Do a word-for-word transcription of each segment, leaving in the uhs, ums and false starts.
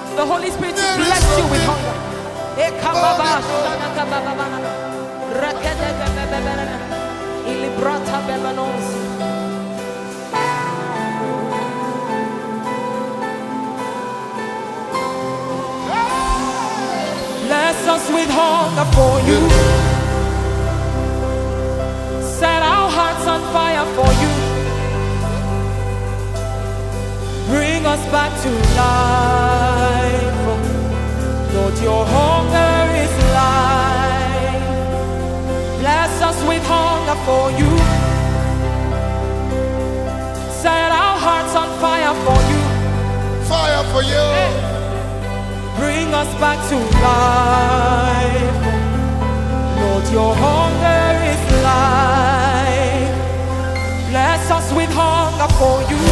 The Holy Spirit will bless you with hunger. Bless us with hunger for you. Set our hearts on fire for you. Bring us back to life. Lord, your hunger is life. Bless us with hunger for you. Set our hearts on fire for you. Fire for you. Hey. Bring us back to life. Lord, your hunger is life. Bless us with hunger for you.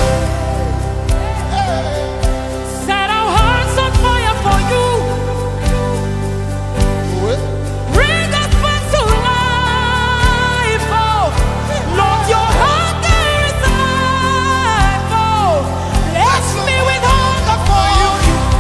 Set our hearts on fire for you. Bring us back to life. Oh, Lord, your hunger is life. Oh, bless me with hunger for you.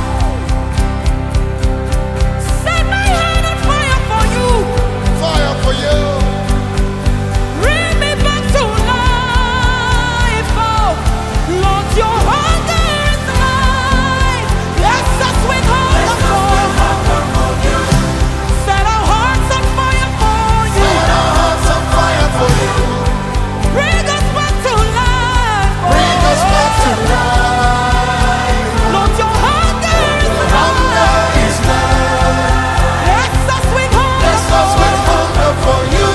Set my heart on fire for you. Fire for you. Bring me back to life. Oh, Lord, your hunger is life. Bless us with hunger for you. Set our hearts on fire for you. Set our hearts on fire for you. Bring us back to life. Bring us back to life. Lord, your hunger is Hunger life. is love. Bless us with hunger Bless us with hunger for you.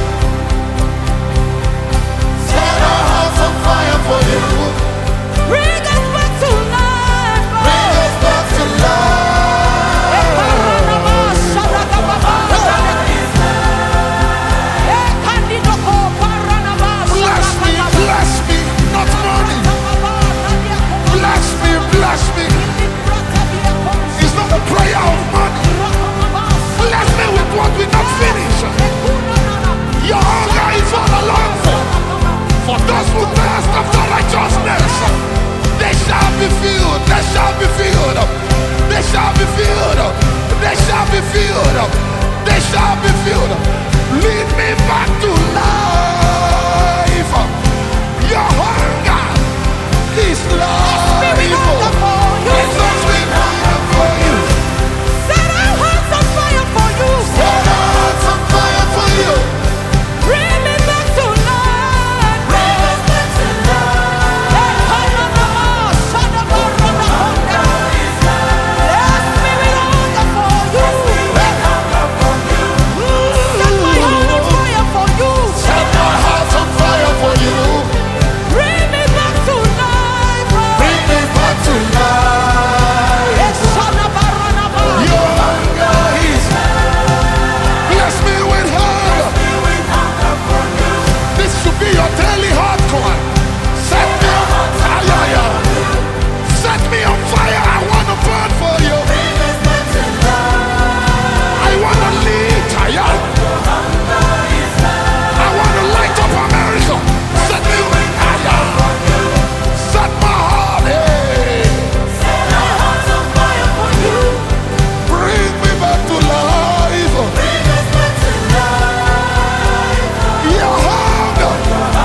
Set our hearts on fire for you. Bring us back to life. Bring us back to life. Bless me, bless me, not money. Bless me, bless me. It's not a prayer of money. Bless me with what we not finish. Your hunger is all along for. For those who thirst after righteousness, they shall be filled, they shall be filled, they shall be filled, they shall be filled, they shall be filled. Lead me back to life. Your hunger is life. It's a sweet hunger for you. Set our hearts on fire for you. Set our hearts on fire for you. Bring me back to life. Bring us back to life. Bless me with hunger for you. Set my heart on fire for you. Set our hearts on fire for you. Bring me back to life. Bring me back to life. Your hunger is. Bless me with hunger. This should be your daily heart cry. Set me on fire. Set me on fire. I want to burn for you. I want to lead higher. I want to light up America. Set me on fire. Set my heart. Hey. Bring me back to life. Your hunger.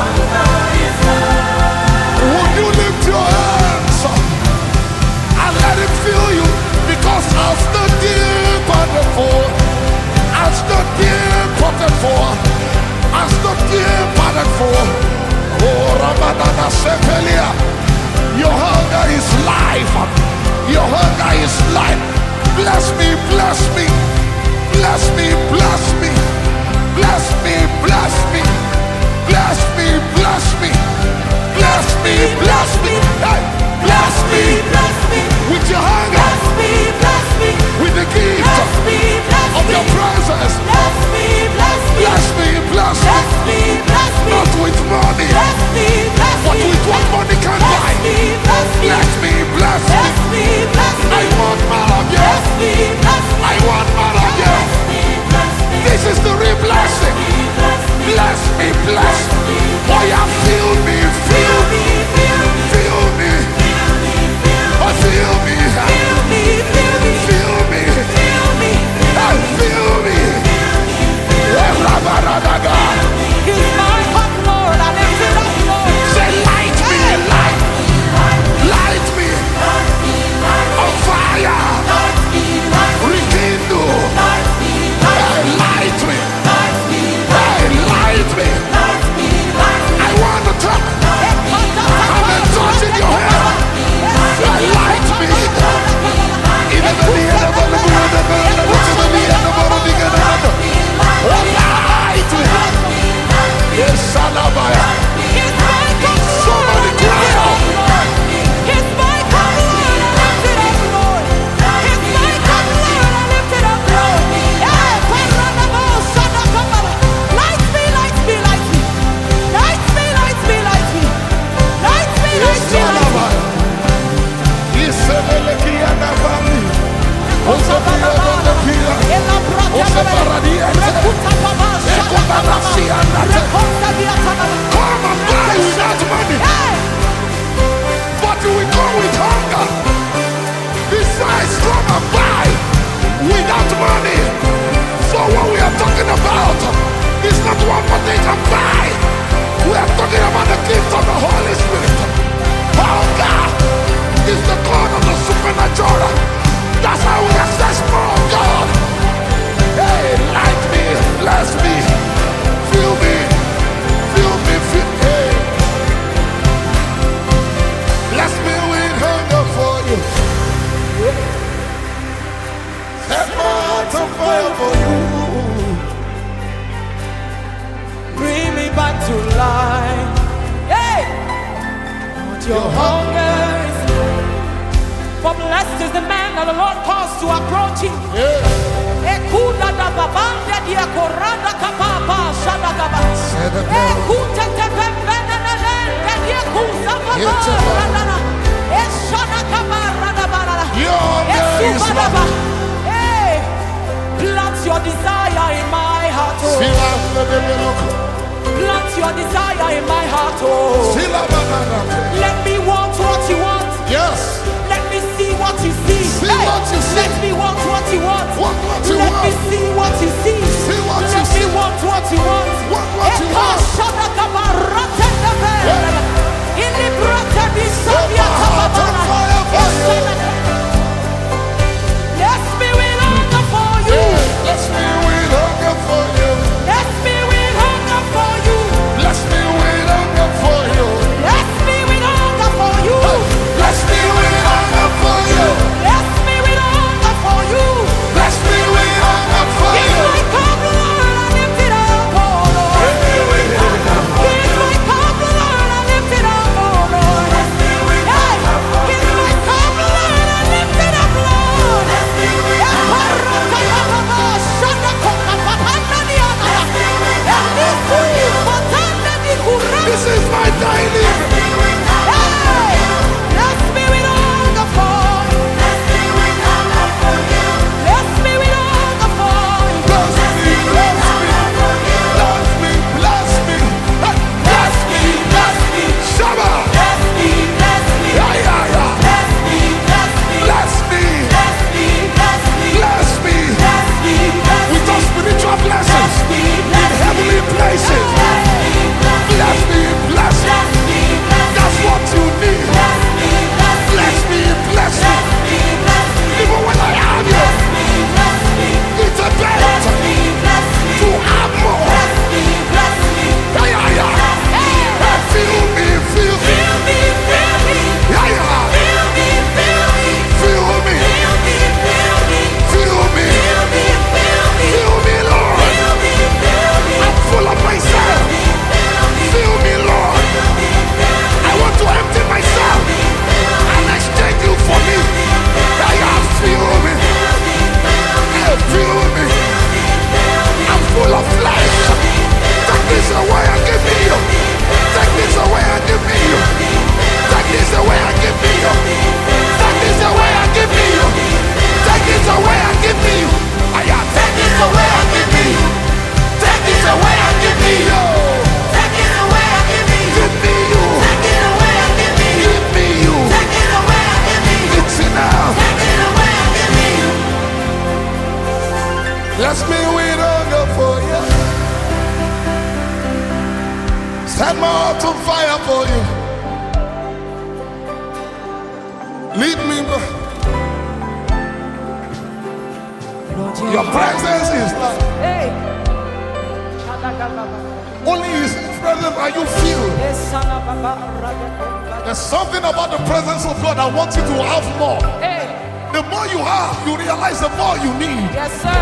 Would you lift your hands and let him fill you? Because I've stood here potted for. I've stood here potted for. I've stood here potted for. Oh, Ramadana Sepelia. Your hunger is life. Your hunger is life. Bless me, bless me. Bless me, bless me. Bless me, bless me. Bless me, bless me. Bless me, bless me. Hey, bless me with your hunger, with the gift of your presence. Bless me, bless me. Not with money, but with what money can buy. Bless me, bless me. I want more of you. I want more of you. This is the real blessing. Bless me, bless me. Oh, yeah, fill me, fill me, fill me. Oh, need to buy. We are talking about the gift of the Holy Spirit. Hunger is the God of the supernatural. That's how we access more of God. Hey, light me, bless me, fill me, fill me, fill me. Hey. Bless me with hunger for you. Set my heart on fire for you. Bring me back to life. Hey! But your hunger is for blessed is the man that the Lord calls to approach him. Yeah. Ekuda da babanda dia korada kapapa shada gaba. Say the devil. Ekuta te pembena na lende dia kusa It's a baba bar. radana. Eshana kabara da barara. Your hunger is Esubadaba. love. Hey! Plant your desire in my heart. Oh. Sila the devil. Plant your desire in my heart. Oh. Sila banana. Let me want what you want. Yes. Let me see what you see. See what you see. Let me want what you want. Want what you Let me want. see what you see. See what Let you me see. want what you want. Want what you Eka want. shadaka barata dabe. Yeah. Ili brata bisabia Set my heart on tababara. fire for you. Esana- Yes, me will hunger for you. Yeah. Bless me with hunger for you. Yes, me will hunger for you. Bless me with hunger for you. Yes, me will hunger for you. Bless me with hunger for you. Yes, me will hunger for you. Bless me with hunger for He's you. my cup, Lord, I lift it up, oh Lord. Bless me with hunger for He's my cup, Lord, I lift it up, oh Lord. Bless me with Hey, hunger for he's you. my cup, Lord, I lift it up, Lord. Bless me with Yeah, hunger for you. Paraka, Shanda, Koka, Papanda, Diana. Yeah, this is Matanda, Di Kuranda. This is my daily. Hey, bless me with hunger for you. Bless me with hunger for you. Bless me, bless me, bless me, bless me. Hey, bless me, bless me. Shabba. Bless me, bless me. Yeah, yeah, yeah. Bless me, bless me. Bless me, Bless me, bless me. bless me. Bless me, bless me. With our spiritual blessings me, in bless me. heavenly places. Bless me, bless me. Bless me, bless me. Bless me, bless That's what you need. Bless me, bless me. Bless me, bless me. Bless me, bless me. Even when I am here, Bless me, bless me. it's a Bless belt me, bless me. to have more. Bless me, bless me. Yeah, yeah, yeah. Hey, feel me, feel me. Fill me, fill me. Yeah, yeah. Fill me, fill me. Feel me, Fill me, fill me. feel me. Fill me, fill me. Feel me, Lord. Fill me, fill me. I'm full of myself. Feel me, Lord. I want to empty myself and exchange you for me. Yeah, yeah. Feel me. Hey, feel me. I'm full of flesh. Take this away and give me you. Take this away and give me you. Take this away and give me you. Take this away and give me you. Take this away and give me you. Ah, yeah. Take this away and give me you. Take this away and give me you. Take it away and give me you. Give me you. Take it away and give me you. Give me you. Take it away and give me you. It's enough. Take it away and give me you. Bless me with hunger for you. Set my heart on fire for you. Lead me. by- Your presence is like Hey. only His presence are you filled. Yes, son of a There's something about the presence of God that wants you to have more. Hey. The more you have, you realize the more you need. Yes, sir.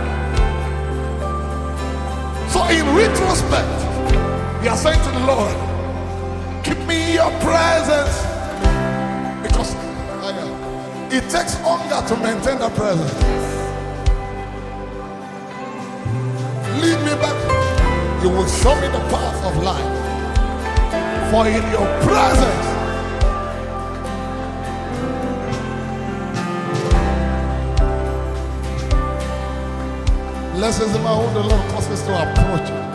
So in retrospect, you are saying to the Lord, keep me in your presence. Because uh, it takes hunger to maintain the presence. Lead me back. You will show me the path of life. For in your presence, blessings in my own, the Lord causes us to approach you.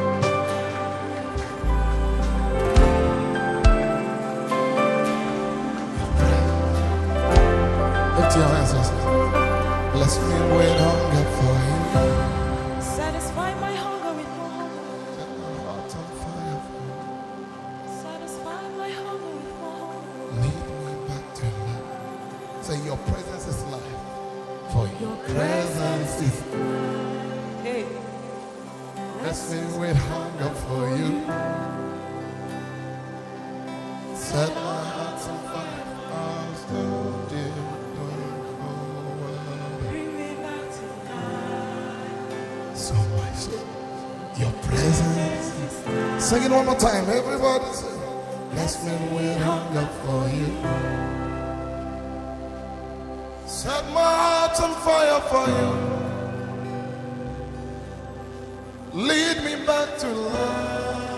Lift your hands and say, bless me with hunger for you. Satisfy my hunger with more hunger. Say, your presence is life. For your presence is Hey. bless me with hunger for you. Set my heart on fire. I'm still dear. Bring me back tonight. So much. Your presence. Sing it one more time. Everybody say, bless me with hunger for you. Set my heart on fire for you. Lead me back to life.